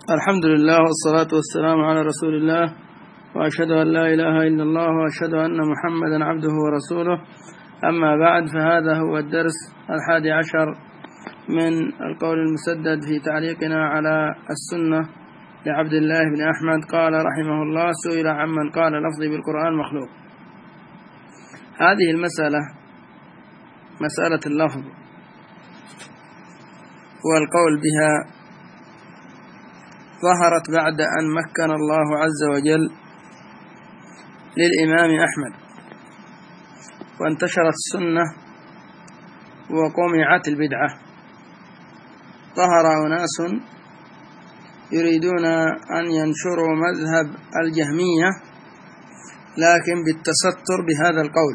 الحمد لله والصلاة والسلام على رسول الله، وأشهد أن لا إله إلا الله، وأشهد أن محمدا عبده ورسوله. أما بعد، فهذا هو الدرس 11 من القول المسدد في تعليقنا على السنة لعبد الله بن أحمد. قال رحمه الله: سئل عمن قال لفظي بالقرآن مخلوق. هذه المسألة، مسألة اللفظ والقول بها، ظهرت بعد أن مكن الله عز وجل للإمام أحمد وانتشرت السنة وقمعت البدعة. ظهر أناس يريدون أن ينشروا مذهب الجهمية، لكن بالتستر بهذا القول.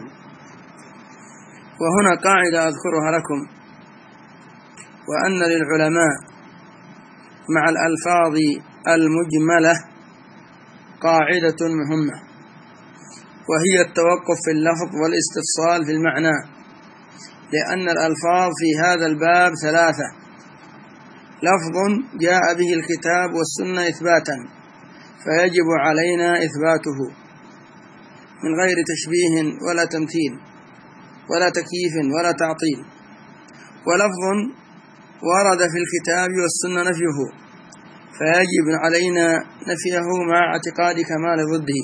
وهنا قاعدة أذكرها لكم، وأن للعلماء مع الألفاظ المجملة قاعدة مهمة، وهي التوقف في اللفظ والاستفصال في المعنى، لأن الألفاظ في هذا الباب ثلاثة: لفظ جاء به الكتاب والسنة إثباتا، فيجب علينا إثباته من غير تشبيه ولا تمثيل ولا تكييف ولا تعطيل. ولفظ ورد في الكتاب والسنة نفيه، فيجب علينا نفيه مع اعتقاد كمال ضده،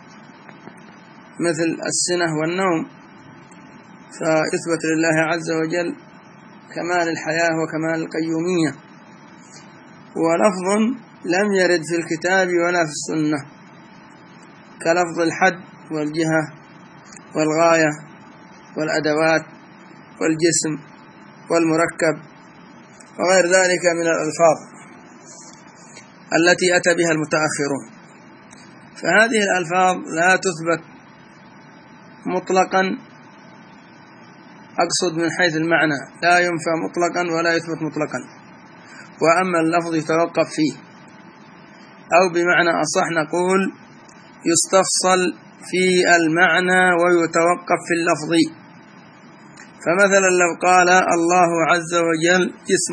مثل السنة والنوم، فيثبت لله عز وجل كمال الحياة وكمال القيومية. ولفظ لم يرد في الكتاب ولا في السنة، كلفظ الحد والجهة والغاية والأدوات والجسم والمركب وغير ذلك من الألفاظ التي أتى بها المتأخرون. فهذه الألفاظ لا تثبت مطلقا، أقصد من حيث المعنى، لا ينفى مطلقا ولا يثبت مطلقا. وأما اللفظ يتوقف فيه، أو بمعنى أصح نقول يستفصل في المعنى ويتوقف في اللفظ. فمثلا لو قال الله عز وجل جسم،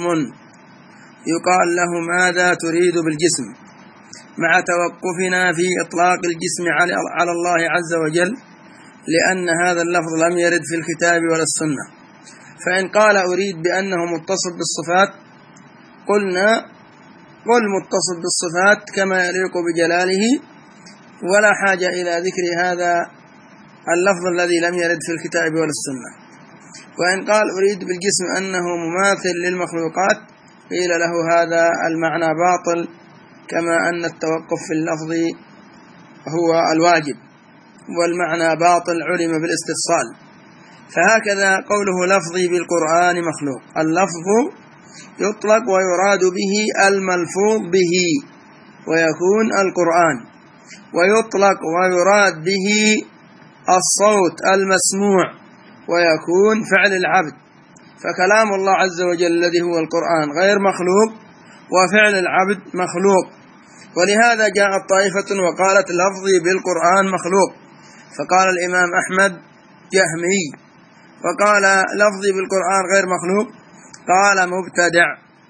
يقال له ماذا تريد بالجسم، مع توقفنا في إطلاق الجسم على الله عز وجل، لأن هذا اللفظ لم يرد في الكتاب ولا السنة. فإن قال أريد بأنه متصف بالصفات، قلنا قل متصف بالصفات كما يليق بجلاله، ولا حاجة إلى ذكر هذا اللفظ الذي لم يرد في الكتاب ولا السنة. وإن قال أريد بالجسم أنه مماثل للمخلوقات، قيل له هذا المعنى باطل، كما أن التوقف في اللفظ هو الواجب، والمعنى باطل علم بالاستفصال. فهكذا قوله لفظي بالقرآن مخلوق، اللفظ يطلق ويراد به الملفوظ به ويكون القرآن، ويطلق ويراد به الصوت المسموع ويكون فعل العبد. فكلام الله عز وجل الذي هو القرآن غير مخلوق، وفعل العبد مخلوق. ولهذا جاءت طائفة وقالت لفظي بالقرآن مخلوق، فقال الإمام أحمد جهمي، وقال لفظي بالقرآن غير مخلوق قال مبتدع.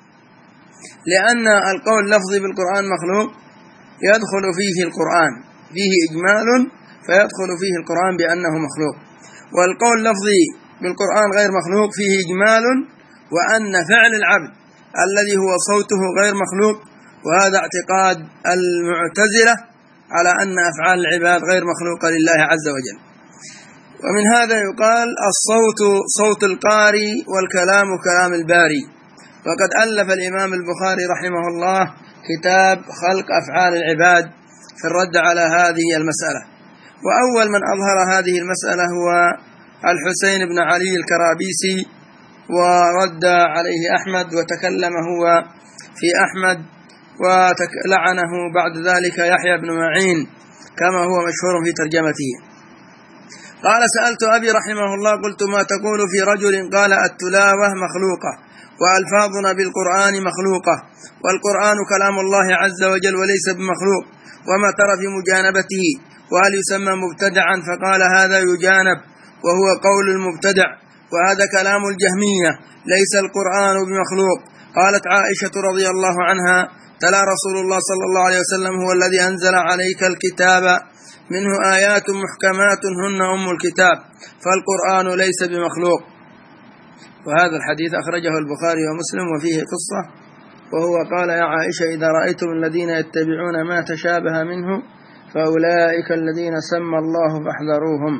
لأن القول لفظي بالقرآن مخلوق يدخل فيه القرآن، فيه إجمال فيدخل فيه القرآن بأنه مخلوق. والقول لفظي بالقرآن غير مخلوق فيه إجمال، وأن فعل العبد الذي هو صوته غير مخلوق، وهذا اعتقاد المعتزلة على أن أفعال العباد غير مخلوقة لله عز وجل. ومن هذا يقال الصوت صوت القاري والكلام كلام الباري. وقد ألف الإمام البخاري رحمه الله كتاب خلق أفعال العباد في الرد على هذه المسألة. وأول من أظهر هذه المسألة هو الحسين بن علي الكرابيسي، ورد عليه أحمد وتكلم هو في أحمد، ولعنه بعد ذلك يحيى بن معين كما هو مشهور في ترجمته. قال: سألت أبي رحمه الله قلت: ما تقول في رجل قال التلاوة مخلوقة وألفاظنا بالقرآن مخلوقة، والقرآن كلام الله عز وجل وليس بمخلوق، وما ترى في مجانبته، وهل يسمى مبتدعا؟ فقال: هذا يجانب، وهو قول المبتدع، وهذا كلام الجهمية، ليس القرآن بمخلوق. قالت عائشة رضي الله عنها: تلا رسول الله صلى الله عليه وسلم: هو الذي أنزل عليك الكتاب منه آيات محكمات هن أم الكتاب، فالقرآن ليس بمخلوق. وهذا الحديث أخرجه البخاري ومسلم، وفيه قصة، وهو قال: يا عائشة إذا رأيتم الذين يتبعون ما تشابه منه فأولئك الذين سمى الله فاحذروهم.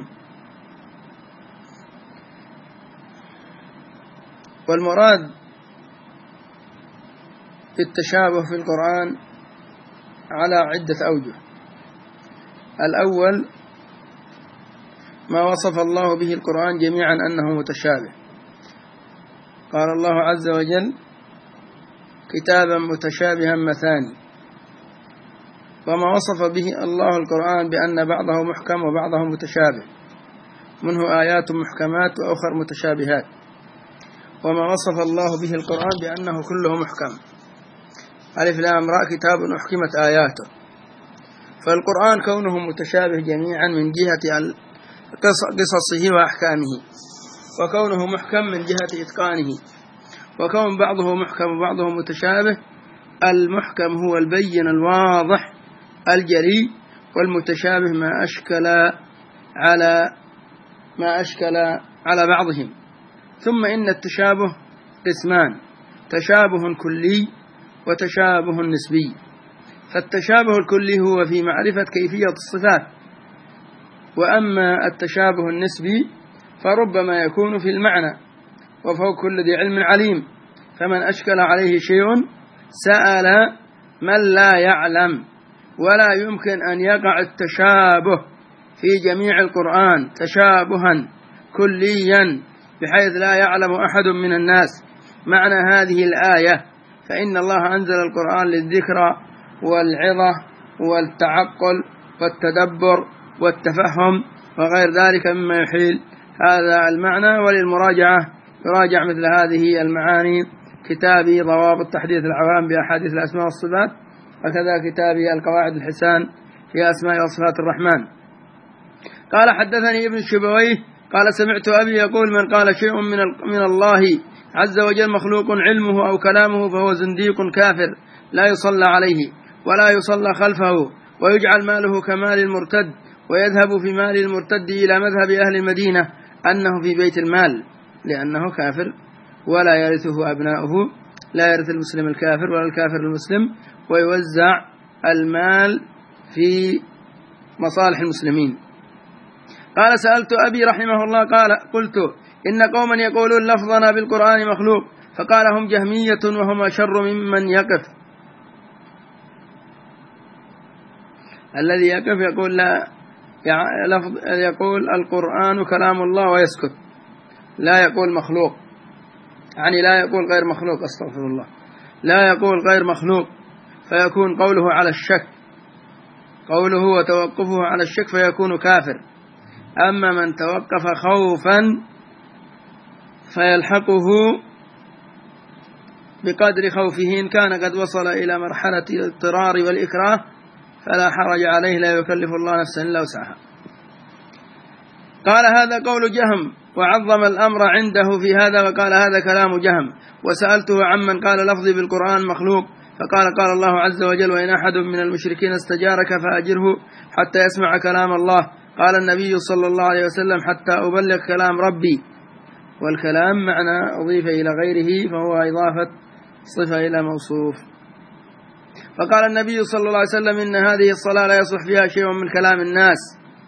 والمراد بالتشابه في القرآن على عدة أوجه. الأول ما وصف الله به القرآن جميعا أنه متشابه. قال الله عز وجل: كتابا متشابها مثاني. وما وصف به الله القرآن بأن بعضه محكم وبعضه متشابه، منه آيات محكمات وأخر متشابهات. وما وصف الله به القرآن بأنه كله محكم. ألف لام راء: كتاب أحكمت آياته. فالقرآن كونه متشابه جميعا من جهة قصصه وأحكامه، وكونه محكم من جهة إتقانه، وكون بعضه محكم وبعضه متشابه. المحكم هو البين الواضح الجلي، والمتشابه ما أشكل على بعضهم. ثم إن التشابه قسمان: تشابه كلي وتشابه نسبي. فالتشابه الكلي هو في معرفة كيفية الصفات، وأما التشابه النسبي فربما يكون في المعنى، وفوق كل ذي علم عليم. فمن أشكل عليه شيء سأل من لا يعلم. ولا يمكن أن يقع التشابه في جميع القرآن تشابها كليا بحيث لا يعلم أحد من الناس معنى هذه الآية، فإن الله أنزل القرآن للذكرى والعظة والتعقل والتدبر والتفهم وغير ذلك مما يحيل هذا المعنى. وللمراجعة يراجع مثل هذه المعاني كتابي ضوابط تحديث العوام بأحاديث الأسماء والصفات، وكذا كتابي القواعد الحسان في أسماء وصفات الرحمن. قال: حدثني ابن الشبويه قال: سمعت أبي يقول: من قال شيء من الله عز وجل مخلوق علمه أو كلامه فهو زنديق كافر لا يصلى عليه ولا يصلى خلفه، ويجعل ماله كمال المرتد، ويذهب في مال المرتد إلى مذهب أهل المدينة أنه في بيت المال، لأنه كافر ولا يرثه أبناؤه، لا يرث المسلم الكافر ولا الكافر المسلم، ويوزع المال في مصالح المسلمين. قال: سألت أبي رحمه الله قلت: إن قوما يقولون لفظنا بالقرآن مخلوق، فقال: هم جهمية وهم أشر ممن يقف. الذي يقف يقول يقول القرآن كلام الله ويسكت، لا يقول مخلوق، يعني لا يقول غير مخلوق، أستغفر الله، لا يقول غير مخلوق، فيكون قوله على الشك، قوله وتوقفه على الشك فيكون كافر. أما من توقف خوفا فيلحقه بقدر خوفه، إن كان قد وصل إلى مرحلة الاضطرار والإكراه فلا حرج عليه، لا يكلف الله نفسا إلا وسعها. قال: هذا قول جهم، وعظم الأمر عنده في هذا، وقال: هذا كلام جهم. وسألته عمن قال لفظي بالقرآن مخلوق، فقال: قال الله عز وجل: وإن أحد من المشركين استجارك فأجره حتى يسمع كلام الله. قال النبي صلى الله عليه وسلم: حتى أبلغ كلام ربي. والكلام معنى أضيف إلى غيره، فهو إضافة صفة إلى موصوف. فقال النبي صلى الله عليه وسلم: إن هذه الصلاة لا يصح فيها شيء من كلام الناس.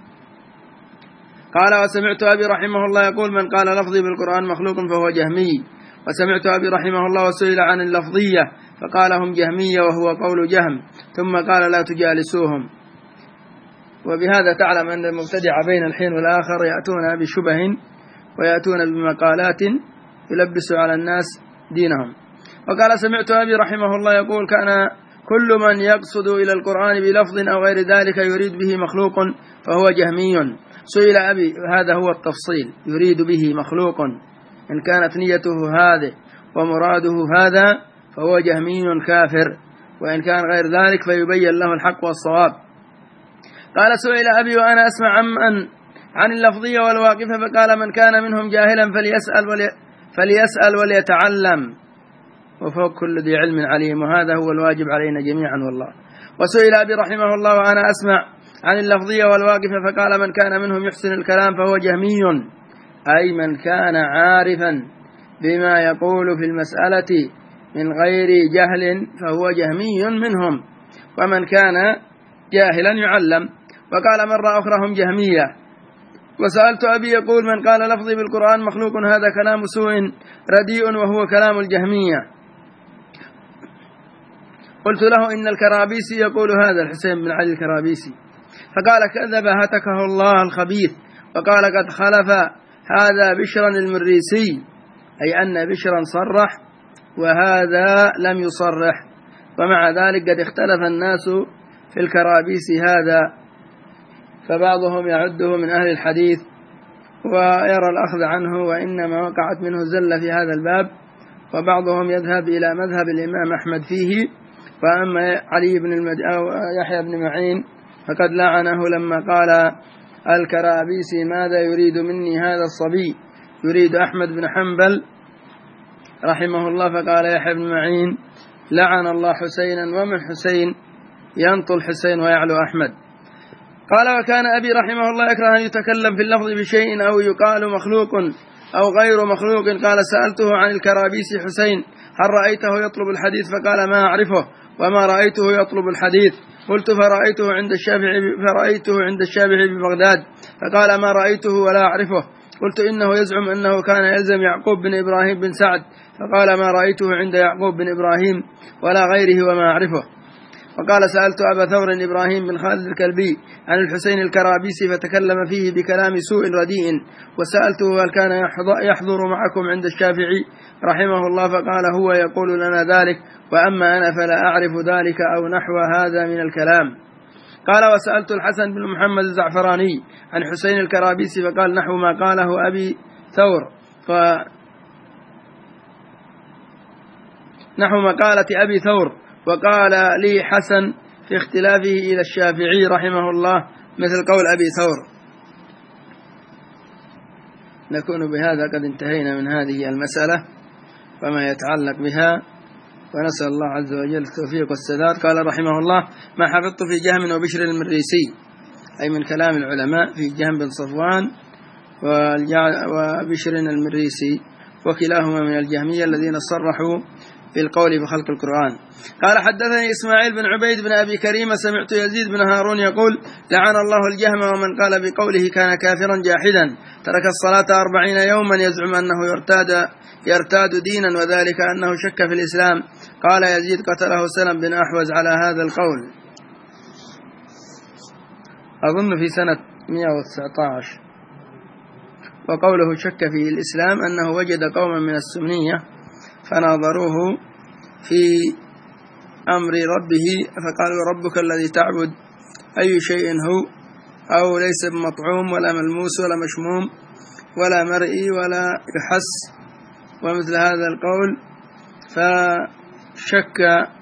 قال: وسمعت أبي رحمه الله يقول: من قال لفظي بالقرآن مخلوق فهو جهمي. وسمعت أبي رحمه الله وسئل عن اللفظية فقال: هم جهمية، وهو قول جهم. ثم قال: لا تجالسوهم. وبهذا تعلم أن المبتدع بين الحين والآخر يأتون بشبه ويأتون بمقالات يلبس على الناس دينهم. وقال: سمعت أبي رحمه الله يقول: كان كل من يقصد إلى القرآن بلفظ أو غير ذلك يريد به مخلوق فهو جهمي. سئل أبي، هذا هو التفصيل، يريد به مخلوق، إن كانت نيته هذه ومراده هذا فهو جهمي كافر، وإن كان غير ذلك فيبين له الحق والصواب. قال: سئل أبي وأنا أسمع عن اللفظية والواقفة، فقال: من كان منهم جاهلا فليسأل وليتعلم. وفوق كل ذي علم عليم، وهذا هو الواجب علينا جميعا والله. وسئل أبي رحمه الله وأنا أسمع عن اللفظية والواقفة فقال من كان منهم يحسن الكلام فهو جهمي، أي من كان عارفا بما يقول في المسألة من غير جهل فهو جهمي منهم، ومن كان جاهلا يعلم. وقال مرة أخرى هم جهمية. وسألت أبي يقول من قال لفظي بالقرآن مخلوق هذا كلام سوء رديء وهو كلام الجهمية. قلت له إن الكرابيسي يقول هذا، الحسين بن علي الكرابيسي، فقال كذب هتكه الله الخبيث، وقال قد خلف هذا بشرا المريسي، أي أن بشرا صرح وهذا لم يصرح، ومع ذلك قد اختلف الناس في الكرابيسي هذا، فبعضهم يعده من أهل الحديث ويرى الأخذ عنه وإنما وقعت منه زلة في هذا الباب، وبعضهم يذهب إلى مذهب الإمام أحمد فيه. وأما علي بن أو يحيى بن معين فقد لعنه لما قال الكرابيسي ماذا يريد مني هذا الصبي، يريد أحمد بن حنبل رحمه الله، فقال يحيى بن معين لعن الله حسينا ومن حسين ينطل حسين ويعلو أحمد. قال وكان أبي رحمه الله يكره أن يتكلم في اللفظ بشيء أو يقال مخلوق أو غير مخلوق. قال سألته عن الكرابيسي حسين هل رأيته يطلب الحديث؟ فقال ما أعرفه وما رأيته يطلب الحديث. قلت فرأيته عند الشافعي ببغداد، فقال ما رأيته ولا أعرفه. قلت إنه يزعم أنه كان يلزم يعقوب بن إبراهيم بن سعد، فقال ما رأيته عند يعقوب بن إبراهيم ولا غيره وما أعرفه. وقال سألت أبا ثور إبراهيم بن خالد الكلبي عن الحسين الكرابيسي فتكلم فيه بكلام سوء رديء، وسألته هل كان يحضر معكم عند الشافعي رحمه الله، فقال هو يقول لنا ذلك، وأما أنا فلا أعرف ذلك أو نحو هذا من الكلام. قال وسألت الحسن بن محمد الزعفراني عن حسين الكرابيسي فقال نحو ما قاله أبي ثور، نحو مقالة أبي ثور. وقال لي حسن في اختلافه إلى الشافعي رحمه الله مثل قول أبي ثور. نكون بهذا قد انتهينا من هذه المسألة وما يتعلق بها، ونسأل الله عز وجل التوفيق والسداد. قال رحمه الله ما حفظت في جهم وبشر المريسي، أي من كلام العلماء في جهم بن صفوان وبشر المريسي، وكلاهما من الجهمية الذين صرحوا بالقول بخلق القرآن. قال حدثني إسماعيل بن عبيد بن أبي كريمة سمعت يزيد بن هارون يقول لعن الله الجهم ومن قال بقوله كان كافرا جاحدا ترك الصلاة 40 يوما يزعم أنه يرتاد دينا وذلك أنه شك في الإسلام. قال يزيد قتله سلم بن أحوز على هذا القول، أظن في سنة 119. وقوله شك في الإسلام أنه وجد قوما من السنية فناظروه في أمر ربه فقالوا ربك الذي تعبد أي شيء هو، أو ليس بمطعوم ولا ملموس ولا مشموم ولا مرئي ولا يحس ومثل هذا القول. فشك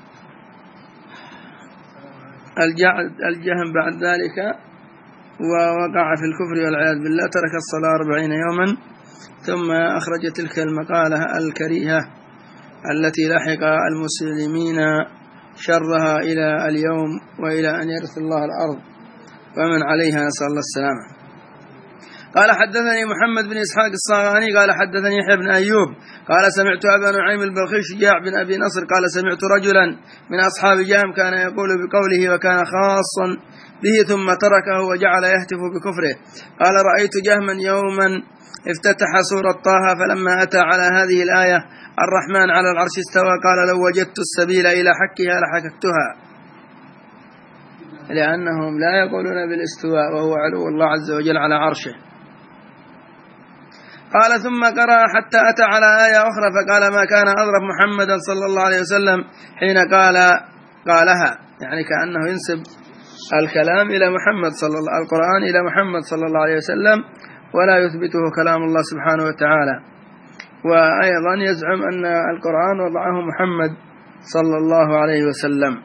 الجهم بعد ذلك ووقع في الكفر والعياذ بالله، ترك الصلاة 40 يوما ثم أخرج تلك المقالة الكريهة التي لحق المسلمين شرها إلى اليوم وإلى أن يرث الله الأرض ومن عليها، نسأل الله السلامة. قال حدثني محمد بن إسحاق الصاغاني قال حدثني يحيى بن أيوب قال سمعت أبا نعيم البلخي شجاع بن أبي نصر قال سمعت رجلا من أصحاب جهم كان يقول بقوله وكان خاصا به ثم تركه وجعل يهتف بكفره. قال رأيت جهما يوما افتتح سورة طه فلما أتى على هذه الآية الرحمن على العرش استوى قال لو وجدت السبيل إلى حكها لحككتها، لأنهم لا يقولون بالاستواء وهو علو الله عز وجل على عرشه. قال ثم قرأ حتى أتى على آية أخرى فقال ما كان أضرب محمدا صلى الله عليه وسلم حين قالها، يعني كأنه ينسب الكلام إلى محمد القرآن إلى محمد صلى الله عليه وسلم ولا يثبته كلام الله سبحانه وتعالى. وأيضا يزعم أن القرآن وضعه محمد صلى الله عليه وسلم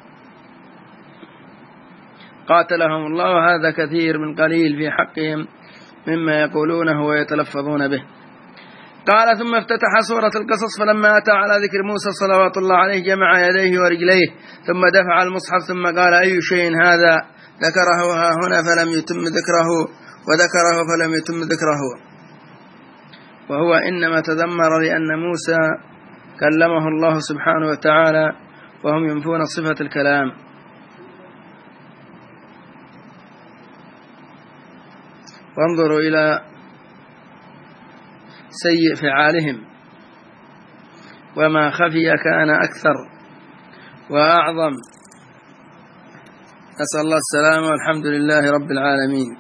قاتلهم الله، وهذا كثير من قليل في حقهم مما يقولونه ويتلفظون به. قال ثم افتتح سورة القصص فلما أتى على ذكر موسى صلوات الله عليه جمع يديه ورجليه ثم دفع المصحف ثم قال أي شيء هذا ذكره ها هنا فلم يتم ذكره وذكره فلم يتم ذكره وهو إنما تذمر لأن موسى كلمه الله سبحانه وتعالى وهم ينفون صفة الكلام. وانظروا إلى سيء فعالهم وما خفي كان أكثر وأعظم. نسأل الله السلامة والحمد لله رب العالمين.